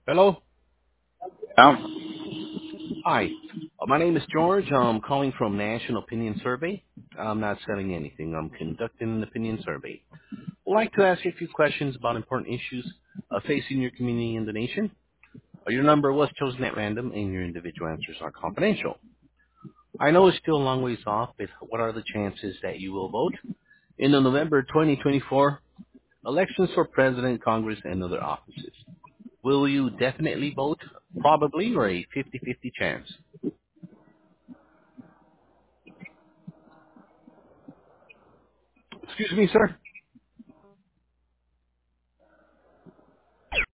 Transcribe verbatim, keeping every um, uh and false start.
Hello. Um, Hi. Uh, my name is George. I'm calling from National Opinion Survey. I'm not selling anything. I'm conducting an opinion survey. I'd like to ask you a few questions about important issues uh, facing your community and the nation. Uh, your number was chosen at random, and your individual answers are confidential. I know it's still a long ways off, but what are the chances that you will vote in the November twenty twenty-four elections for President, Congress, and other offices? Will you definitely vote? Probably, or a fifty-fifty chance? Excuse me, sir.